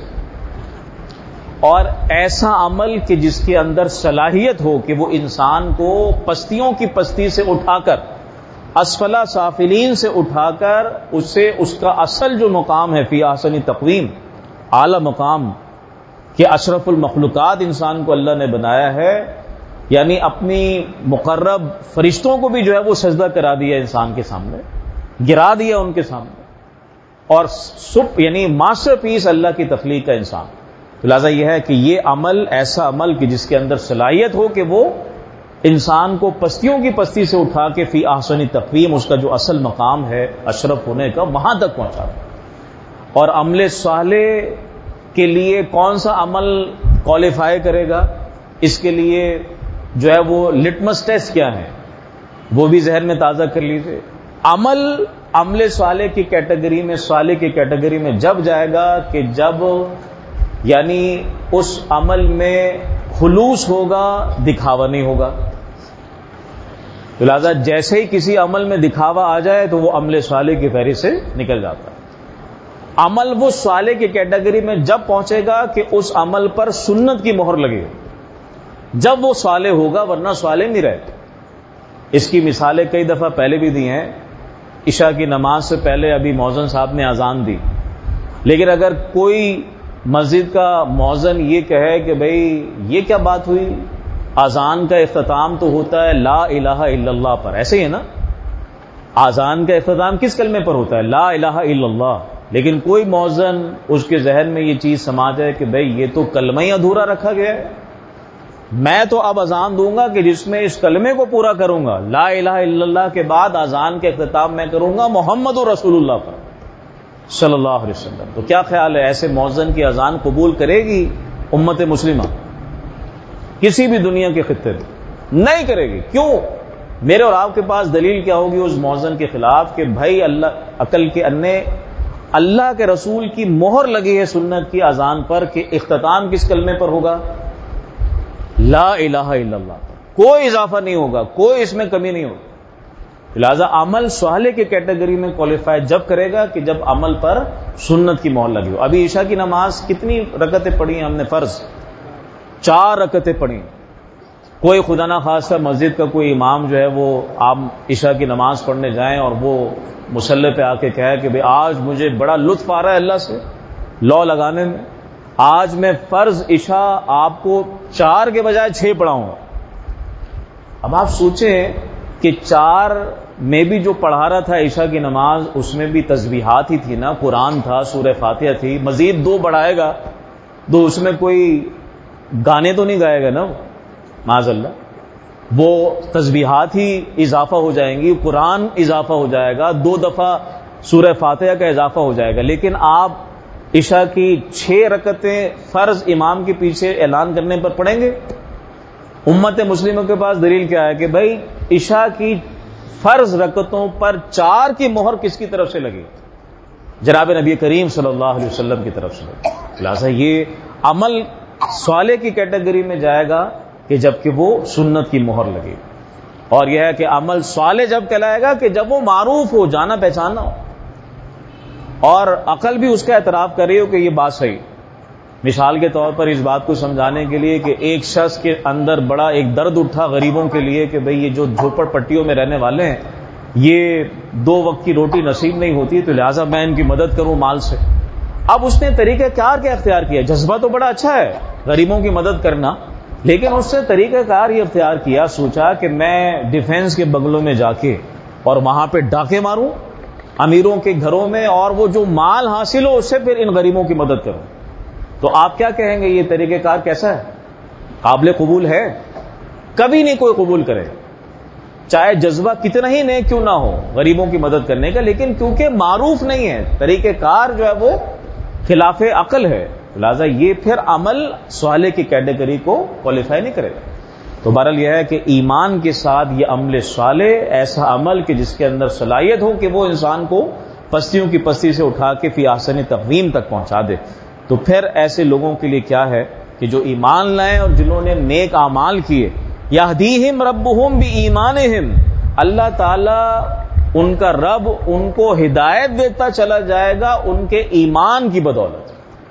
اور ایسا عمل کہ جس کے اندر صلاحیت ہو کہ وہ انسان کو پستیوں کی پستی سے اٹھا کر، اسفلا سافلین سے اٹھا کر اسے اس کا اصل جو مقام ہے فی احسن تقویم، اعلی مقام کہ اشرف المخلوقات انسان کو اللہ نے بنایا ہے، یعنی اپنی مقرب فرشتوں کو بھی جو ہے وہ سجدہ کرا دیا انسان کے سامنے، گرا دیا ان کے سامنے، اور یعنی ماسٹر پیس اللہ کی تخلیق کا انسان۔ تو لہٰذا یہ ہے کہ یہ عمل ایسا عمل کہ جس کے اندر صلاحیت ہو کہ وہ انسان کو پستیوں کی پستی سے اٹھا کے فی احسن تقویم، اس کا جو اصل مقام ہے اشرف ہونے کا، وہاں تک پہنچا۔ اور عمل صالح کے لیے کون سا عمل کوالیفائی کرے گا؟ اس کے لیے جو ہے وہ لٹمس ٹیسٹ کیا ہے وہ بھی ذہن میں تازہ کر لیجیے۔ عمل صالح کی کیٹیگری میں، صالح کی کیٹیگری میں جب جائے گا کہ جب یعنی اس عمل میں خلوص ہوگا، دکھاوا نہیں ہوگا۔ لہذا جیسے ہی کسی عمل میں دکھاوا آ جائے تو وہ عمل صالح کی فہرست سے نکل جاتا ہے۔ عمل وہ صالح کی کیٹیگری میں جب پہنچے گا کہ اس عمل پر سنت کی مہر لگے گا، جب وہ صالح ہوگا، ورنہ صالح نہیں رہے۔ اس کی مثالیں کئی دفعہ پہلے بھی دی ہیں۔ عشاء کی نماز سے پہلے ابھی مؤذن صاحب نے اذان دی، لیکن اگر کوئی مسجد کا مؤذن یہ کہے کہ بھئی یہ کیا بات ہوئی، اذان کا اختتام تو ہوتا ہے لا الہ الا اللہ پر، ایسے ہی ہے نا؟ اذان کا اختتام کس کلمے پر ہوتا ہے؟ لا الہ الا اللہ۔ لیکن کوئی مؤذن اس کے ذہن میں یہ چیز سما جائے کہ بھئی یہ تو کلمہ ہی ادھورا رکھا گیا ہے، میں تو اب اذان دوں گا کہ جس میں اس کلمے کو پورا کروں گا، لا الہ الا اللہ کے بعد اذان کے اختتام میں کروں گا محمد رسول اللہ پر صلی اللہ علیہ وسلم۔ تو کیا خیال ہے ایسے مؤذن کی اذان قبول کرے گی امت مسلمہ؟ کسی بھی دنیا کے خطے میں نہیں کرے گی۔ کیوں؟ میرے اور آپ کے پاس دلیل کیا ہوگی اس مؤذن کے خلاف کہ بھائی اللہ عقل کے انے، اللہ کے رسول کی مہر لگی ہے سنت کی اذان پر کہ اختتام کس کلمے پر ہوگا؟ لا الہ الا اللہ پر، کوئی اضافہ نہیں ہوگا، کوئی اس میں کمی نہیں ہوگی۔ لہذا عمل صالح کی کیٹیگری میں کوالیفائی جب کرے گا کہ جب عمل پر سنت کی مہر لگی ہو۔ ابھی عشاء کی نماز کتنی رکعتیں پڑھی ہیں ہم نے؟ فرض 4 رکعتیں پڑھی۔ کوئی خدا نہ خاصہ مسجد کا کوئی امام جو ہے وہ آپ عشاء کی نماز پڑھنے جائیں اور وہ مصلی پہ آ کے کہے کہ بھئی آج مجھے بڑا لطف آ رہا ہے اللہ سے لو لگانے میں، آج میں فرض عشاء آپ کو 4 کے بجائے 6 پڑھاؤں گا۔ اب آپ سوچیں کہ 4 میں بھی جو پڑھا رہا تھا عشاء کی نماز اس میں بھی تسبیحات ہی تھی نا، قرآن تھا، سورہ فاتحہ تھی، مزید 2 بڑھائے گا تو اس میں کوئی گانے تو نہیں گائے گا نا معاذ اللہ، وہ تسبیحات ہی اضافہ ہو جائیں گی، قرآن اضافہ ہو جائے گا، 2 دفعہ سورہ فاتحہ کا اضافہ ہو جائے گا۔ لیکن آپ عشاء کی 6 رکعتیں فرض امام کے پیچھے اعلان کرنے پر پڑھیں گے؟ امت مسلموں کے پاس دلیل کیا ہے کہ بھائی عشاء کی فرض رکعتوں پر 4 کی مہر کس کی طرف سے لگی؟ جناب نبی کریم صلی اللہ علیہ وسلم کی طرف سے لگی۔ لہذا یہ عمل صالح کی کیٹیگری میں جائے گا کہ جب کہ وہ سنت کی مہر لگے، اور یہ ہے کہ عمل صالح جب کہلائے گا کہ جب وہ معروف ہو، جانا پہچانا ہو، اور عقل بھی اس کا اعتراف کر رہی ہو کہ یہ بات صحیح۔ مثال کے طور پر اس بات کو سمجھانے کے لیے کہ ایک شخص کے اندر بڑا ایک درد اٹھا غریبوں کے لیے کہ بھئی یہ جو جھوپڑ پٹیوں میں رہنے والے ہیں یہ 2 وقت کی روٹی نصیب نہیں ہوتی، تو لہٰذا میں ان کی مدد کروں مال سے۔ اب اس نے طریقہ کار کیا اختیار کیا؟ جذبہ تو بڑا اچھا ہے غریبوں کی مدد کرنا، لیکن اس سے طریقہ کار یہ اختیار کیا، سوچا کہ میں ڈیفنس کے بنگلوں میں جا کے اور وہاں پہ ڈاکے ماروں امیروں کے گھروں میں، اور وہ جو مال حاصل ہو اس سے پھر ان غریبوں کی مدد کروں۔ تو آپ کیا کہیں گے یہ طریقہ کار کیسا ہے؟ قابل قبول ہے؟ کبھی نہیں کوئی قبول کرے، چاہے جذبہ کتنا ہی نیک کیوں نہ ہو غریبوں کی مدد کرنے کا، لیکن کیونکہ معروف نہیں ہے، طریقہ کار جو ہے وہ خلاف عقل ہے، لہذا یہ پھر عمل صالح کی کیٹیگری کو کوالیفائی نہیں کرے گا۔ تو بہرحال یہ ہے کہ ایمان کے ساتھ یہ عمل صالح ایسا عمل کہ جس کے اندر صلاحیت ہو کہ وہ انسان کو پستیوں کی پستی سے اٹھا کے فی احسن تقویم تک پہنچا دے۔ تو پھر ایسے لوگوں کے لیے کیا ہے کہ جو ایمان لائیں اور جنہوں نے نیک اعمال کیے، یہدیہم ربہم بایمانہم، اللہ تعالی ان کا رب ان کو ہدایت دیتا چلا جائے گا ان کے ایمان کی بدولت۔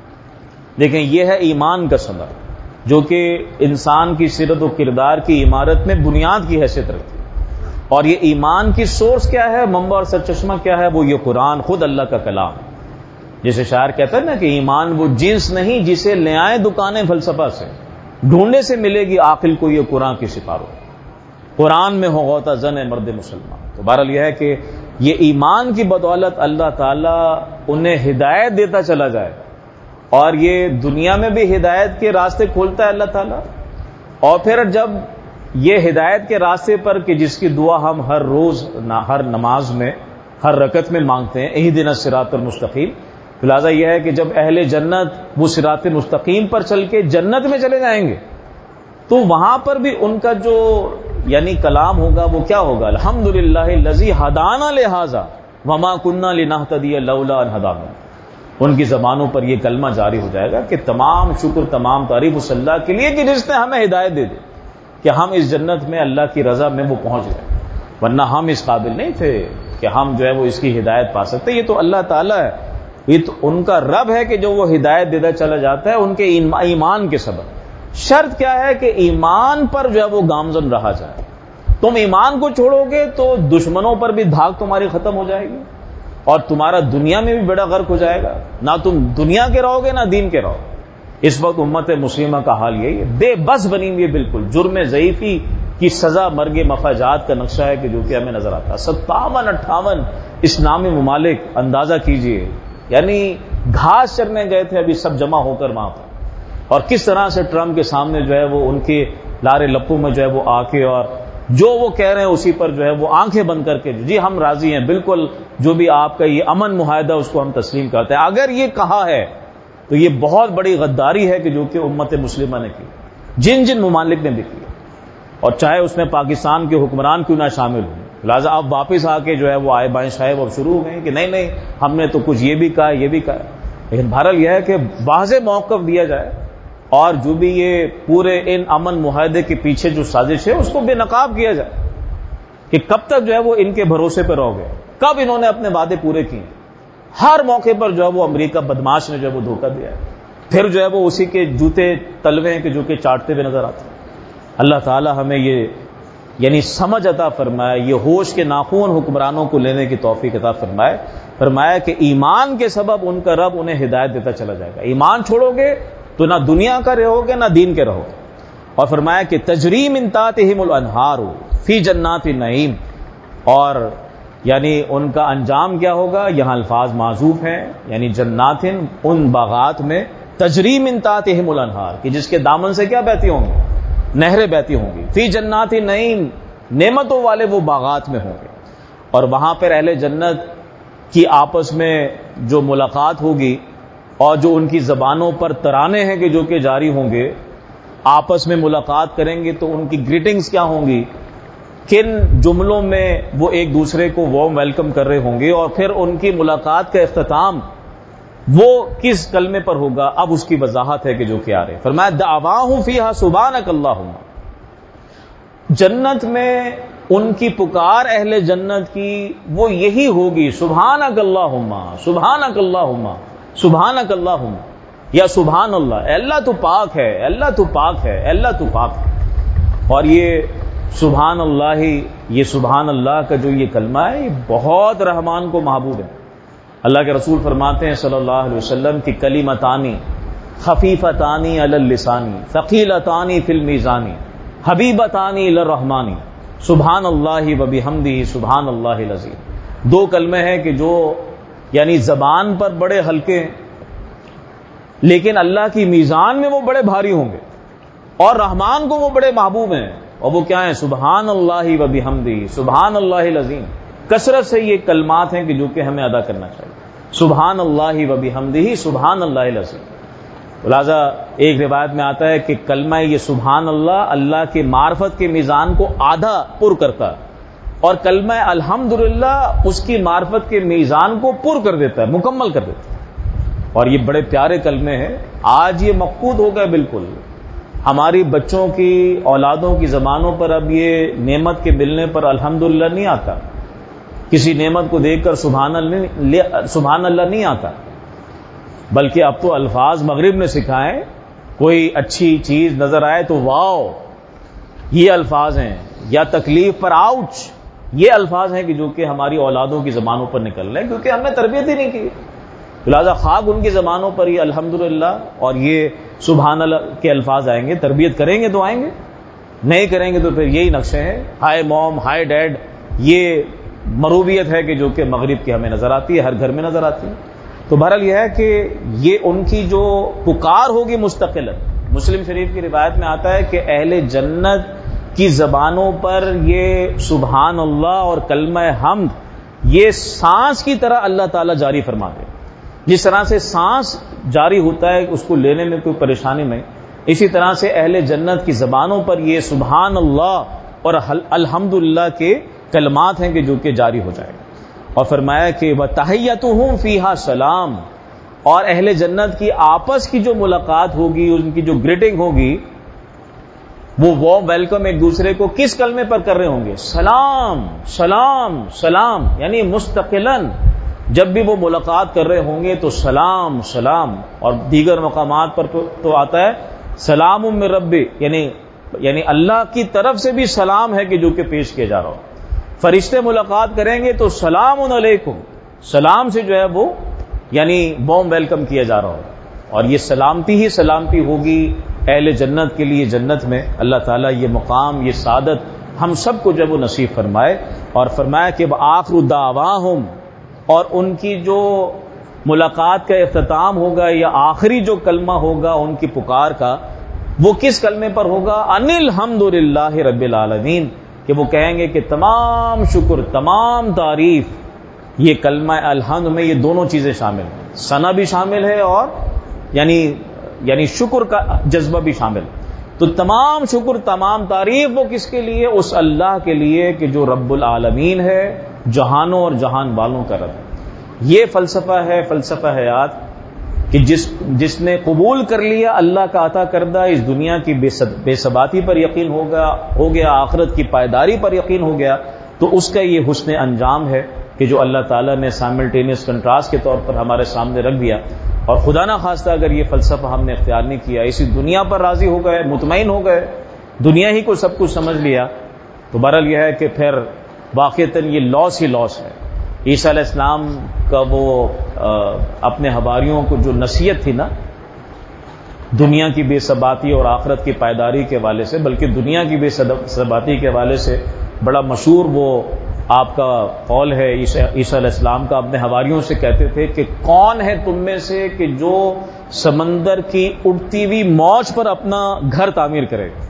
لیکن یہ ہے ایمان کا ثمر جو کہ انسان کی سیرت و کردار کی عمارت میں بنیاد کی حیثیت رکھتی ہے، اور یہ ایمان کی سورس کیا ہے، منبع اور سرچشمہ کیا ہے؟ وہ یہ قرآن، خود اللہ کا کلام۔ جیسے شاعر کہتا ہے نا کہ ایمان وہ جنس نہیں جسے لے آئیں دکانیں فلسفہ سے، ڈھونڈنے سے ملے گی عاقل کو یہ قرآن کی سپاروں، قرآن میں ہو غوطہ زن مرد مسلمان۔ تو بہرحال یہ ہے کہ یہ ایمان کی بدولت اللہ تعالیٰ انہیں ہدایت دیتا چلا جائے، اور یہ دنیا میں بھی ہدایت کے راستے کھولتا ہے اللہ تعالیٰ، اور پھر جب یہ ہدایت کے راستے پر کہ جس کی دعا ہم ہر روز ہر نماز میں ہر رکعت میں مانگتے ہیں، اہدنا الصراط المستقیم، لہٰذا یہ ہے کہ جب اہل جنت وہ صراط مستقیم پر چل کے جنت میں چلے جائیں گے تو وہاں پر بھی ان کا جو یعنی کلام ہوگا وہ کیا ہوگا؟ الحمدللہ الذی ہدانا لہذا وما کنا لنہتدی لولا ان ہدانا۔ ان کی زبانوں پر یہ کلمہ جاری ہو جائے گا کہ تمام شکر تمام تعریف اس اللہ کے لیے کہ جس نے ہمیں ہدایت دے دی کہ ہم اس جنت میں اللہ کی رضا میں وہ پہنچ گئے، ورنہ ہم اس قابل نہیں تھے کہ ہم جو ہے وہ اس کی ہدایت پا سکتے۔ یہ تو اللہ تعالیٰ ہے یہ تو ان کا رب ہے کہ جو وہ ہدایت دیتا چلا جاتا ہے ان کے ایمان کے سبب. شرط کیا ہے کہ ایمان پر جو ہے وہ گامزن رہا جائے. تم ایمان کو چھوڑو گے تو دشمنوں پر بھی دھاک تمہاری ختم ہو جائے گی اور تمہارا دنیا میں بھی بڑا غرق ہو جائے گا. نہ تم دنیا کے رہو گے نہ دین کے رہو. اس وقت امت مسلمہ کا حال یہی ہے, بے بس بنی ہوئی ہے بالکل. جرم ضعیفی کی سزا مرگ مفاجات کا نقشہ ہے کہ جو کہ ہمیں نظر آتا ہے. 57-58 اسلامی ممالک, اندازہ کیجئے, یعنی گھاس چرنے گئے تھے ابھی سب جمع ہو کر وہاں پر, اور کس طرح سے ٹرمپ کے سامنے جو ہے وہ ان کے لارے لپوں میں جو ہے وہ آ کے اور جو وہ کہہ رہے ہیں اسی پر جو ہے وہ آنکھیں بند کر کے جی ہم راضی ہیں, بالکل جو بھی آپ کا یہ امن معاہدہ اس کو ہم تسلیم کرتے ہیں. اگر یہ کہا ہے تو یہ بہت بڑی غداری ہے کہ جو کہ امت مسلمہ نے کی, جن جن ممالک نے بھی کی, اور چاہے اس میں پاکستان کے حکمران کیوں نہ شامل ہوں. لہٰذا اب واپس آ کے جو ہے وہ آئے بائیں صاحب اب شروع ہو گئے کہ نہیں ہم نے تو کچھ یہ بھی کہا یہ بھی کہا. لیکن بہرحال یہ ہے کہ واضح موقف دیا جائے اور جو بھی یہ پورے ان امن معاہدے کے پیچھے جو سازش ہے اس کو بے نقاب کیا جائے کہ کب تک جو ہے وہ ان کے بھروسے پہ رہو گے, کب انہوں نے اپنے وعدے پورے کیے. ہر موقع پر جو ہے وہ امریکہ بدماش نے جو ہے وہ دھوکہ دیا ہے, پھر جو ہے وہ اسی کے جوتے تلوے ہیں کہ جو کہ چاٹتے ہوئے نظر آتے ہیں. اللہ تعالی ہمیں یہ یعنی سمجھ عطا فرمائے, یہ ہوش کے ناخون حکمرانوں کو لینے کی توفیق عطا فرمائے. فرمایا کہ ایمان کے سبب ان کا رب انہیں ہدایت دیتا چلا جائے گا. ایمان چھوڑو گے تو نہ دنیا کا رہو گے نہ دین کے رہو گے. اور فرمایا کہ تجری من تحتہم الانہار فی جنات النعیم, اور یعنی ان کا انجام کیا ہوگا, یہاں الفاظ معذوف ہیں, یعنی جنات ان باغات میں, تجری من تحتہم الانہار کہ جس کے دامن سے کیا بہتی ہوں گی, نہریں بہتی ہوں گی. فی جنات النعیم نعمتوں والے وہ باغات میں ہوں گے. اور وہاں پر اہل جنت کی آپس میں جو ملاقات ہوگی اور جو ان کی زبانوں پر ترانے ہیں کہ جو کہ جاری ہوں گے, آپس میں ملاقات کریں گے تو ان کی گریٹنگز کیا ہوں گی, کن جملوں میں وہ ایک دوسرے کو وارم ویلکم کر رہے ہوں گے, اور پھر ان کی ملاقات کا اختتام وہ کس کلمے پر ہوگا. اب اس کی وضاحت ہے کہ جو کہ آ رہے. فرمایا دعواہم فیہا سبحانک اللہم, جنت میں ان کی پکار اہل جنت کی وہ یہی ہوگی, سبحانک اللہم سبحانک اللہم سبحانک اللہم, یا سبحان اللہ, اے اللہ تو پاک ہے, اے اللہ تو پاک ہے, اے اللہ تو پاک ہے. اور یہ سبحان اللہ, یہ سبحان اللہ کا جو یہ کلمہ ہے یہ بہت رحمان کو محبوب ہے. اللہ کے رسول فرماتے ہیں صلی اللہ علیہ وسلم کی کلمتانی خفیفتانی علی اللسانی ثقیلتانی فی المیزانی حبیبتانی الی الرحمانی سبحان اللہ و بحمدہ سبحان اللہ العظیم. دو کلمے ہیں کہ جو یعنی زبان پر بڑے ہلکے ہیں لیکن اللہ کی میزان میں وہ بڑے بھاری ہوں گے, اور رحمان کو وہ بڑے محبوب ہیں. اور وہ کیا ہیں, سبحان اللہ و بحمدہ سبحان اللہ العظیم. کثرت سے یہ کلمات ہیں کہ جو کہ ہمیں ادا کرنا چاہیے, سبحان اللہ و بحمدہ سبحان اللہ العظیم. لہذا ایک روایت میں آتا ہے کہ کلمہ یہ سبحان اللہ اللہ کے معرفت کے میزان کو آدھا پر کرتا ہے, اور کلمہ الحمدللہ اس کی معرفت کے میزان کو پر کر دیتا ہے, مکمل کر دیتا ہے. اور یہ بڑے پیارے کلمے ہیں. آج یہ مفقود ہو گئے بالکل. ہماری بچوں کی اولادوں کی زبانوں پر اب یہ نعمت کے ملنے پر الحمدللہ نہیں آتا, کسی نعمت کو دیکھ کر سبحان اللہ نہیں آتا, بلکہ اب تو الفاظ مغرب نے سکھائے. کوئی اچھی چیز نظر آئے تو واو, یہ الفاظ ہیں, یا تکلیف پر آؤچ, یہ الفاظ ہیں کہ جو کہ ہماری اولادوں کی زبانوں پر نکل رہے ہیں کیونکہ ہم نے تربیت ہی نہیں کی. لہذا خاک ان کی زبانوں پر یہ الحمدللہ اور یہ سبحان اللہ کے الفاظ آئیں گے. تربیت کریں گے تو آئیں گے, نہیں کریں گے تو پھر یہی نقشے ہیں, ہائے موم ہائے ڈیڈ. یہ مروبیت ہے کہ جو کہ مغرب کی ہمیں نظر آتی ہے, ہر گھر میں نظر آتی ہے. تو بہرحال یہ ہے کہ یہ ان کی جو پکار ہوگی مستقل. مسلم شریف کی روایت میں آتا ہے کہ اہل جنت کی زبانوں پر یہ سبحان اللہ اور کلمہ حمد یہ سانس کی طرح اللہ تعالیٰ جاری فرما دے. جس طرح سے سانس جاری ہوتا ہے اس کو لینے میں کوئی پریشانی نہیں, اسی طرح سے اہل جنت کی زبانوں پر یہ سبحان اللہ اور الحمدللہ کے کلمات ہیں کہ جو کہ جاری ہو جائے. اور فرمایا کہ وَتَحِيَّتُهُمْ فِيهَا سلام, اور اہل جنت کی آپس کی جو ملاقات ہوگی, ان کی جو گریٹنگ ہوگی, وہ وارم ویلکم ایک دوسرے کو کس کلمے پر کر رہے ہوں گے, سلام سلام سلام, یعنی مستقلاً جب بھی وہ ملاقات کر رہے ہوں گے تو سلام سلام، اور دیگر مقامات پر تو آتا ہے سلام من ربی، یعنی اللہ کی طرف سے بھی سلام ہے کہ جو کہ پیش کیا جا رہا ہو۔ فرشتے ملاقات کریں گے تو سلام علیکم، سلام سے جو ہے وہ یعنی وارم ویلکم کیا جا رہا ہو، اور یہ سلامتی ہی سلامتی ہوگی اہل جنت کے لیے جنت میں۔ اللہ تعالیٰ یہ مقام، یہ سعادت ہم سب کو جب وہ نصیب فرمائے، اور فرمایا کہ آخر دعواہم، اور ان کی جو ملاقات کا اختتام ہوگا یا آخری جو کلمہ ہوگا ان کی پکار کا، وہ کس کلمے پر ہوگا؟ ان الحمد للہ رب العالمین، کہ وہ کہیں گے کہ تمام شکر، تمام تعریف، یہ کلمہ الحمد میں یہ دونوں چیزیں شامل ہیں، ثنا بھی شامل ہے اور یعنی شکر کا جذبہ بھی شامل ہے۔ تو تمام شکر، تمام تعریف وہ کس کے لیے؟ اس اللہ کے لیے کہ جو رب العالمین ہے، جہانوں اور جہان والوں کا رب۔ یہ فلسفہ ہے، فلسفہ حیات، کہ جس نے قبول کر لیا اللہ کا عطا کردہ اس دنیا کی بے ثباتی پر یقین ہو گیا، آخرت کی پائیداری پر یقین ہو گیا، تو اس کا یہ حسن انجام ہے کہ جو اللہ تعالیٰ نے سائملٹینیس کنٹراسٹ کے طور پر ہمارے سامنے رکھ دیا۔ اور خدا نہ خواستہ اگر یہ فلسفہ ہم نے اختیار نہیں کیا، اسی دنیا پر راضی ہو گئے، مطمئن ہو گئے، دنیا ہی کو سب کچھ سمجھ لیا، تو بہرحال یہ ہے کہ پھر واقعتاً یہ لاس ہی لاس ہے۔ عیسیٰ علیہ السلام کا وہ اپنے حواریوں کو جو نصیحت تھی نا دنیا کی بے ثباتی اور آخرت کی پائیداری کے حوالے سے، بلکہ دنیا کی بے ثباتی کے حوالے سے بڑا مشہور وہ آپ کا قول ہے عیسیٰ علیہ السلام کا، اپنے حواریوں سے کہتے تھے کہ کون ہے تم میں سے کہ جو سمندر کی اڑتی ہوئی موج پر اپنا گھر تعمیر کرے گا؟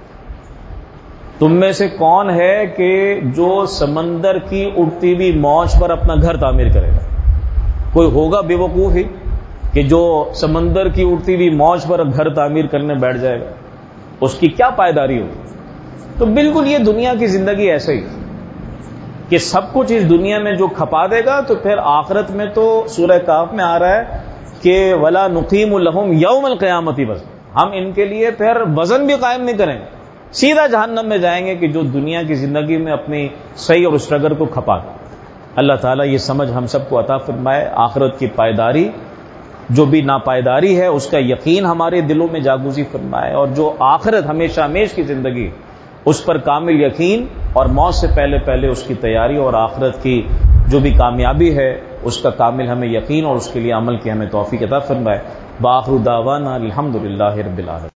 تم میں سے کون ہے کہ جو سمندر کی اڑتی ہوئی موج پر اپنا گھر تعمیر کرے گا؟ کوئی ہوگا بے وقوف ہی کہ جو سمندر کی اڑتی ہوئی موج پر گھر تعمیر کرنے بیٹھ جائے گا، اس کی کیا پائیداری ہوگی؟ تو بالکل یہ دنیا کی زندگی ایسے ہی کہ سب کچھ اس دنیا میں جو کھپا دے گا، تو پھر آخرت میں تو سورہ کہف میں آ رہا ہے کہ وَلَا نُقِيمُ لَهُمْ يَوْمَ الْقِيَامَةِ وَزْنًا، ہم ان کے لیے پھر وزن بھی قائم نہیں کریں گے، سیدھا جہنم میں جائیں گے کہ جو دنیا کی زندگی میں اپنی صحیح اور اسٹرگل کو کھپا دے۔ اللہ تعالیٰ یہ سمجھ ہم سب کو عطا فرمائے، آخرت کی پائیداری، جو بھی ناپائیداری ہے اس کا یقین ہمارے دلوں میں جاگوزی فرمائے، اور جو آخرت ہمیشہ ہمیش کی زندگی اس پر کامل یقین، اور موت سے پہلے پہلے اس کی تیاری، اور آخرت کی جو بھی کامیابی ہے اس کا کامل ہمیں یقین اور اس کے لیے عمل کی ہمیں توفیق عطا فرمائے۔ وآخر دعوانا الحمد للہ رب العالمین۔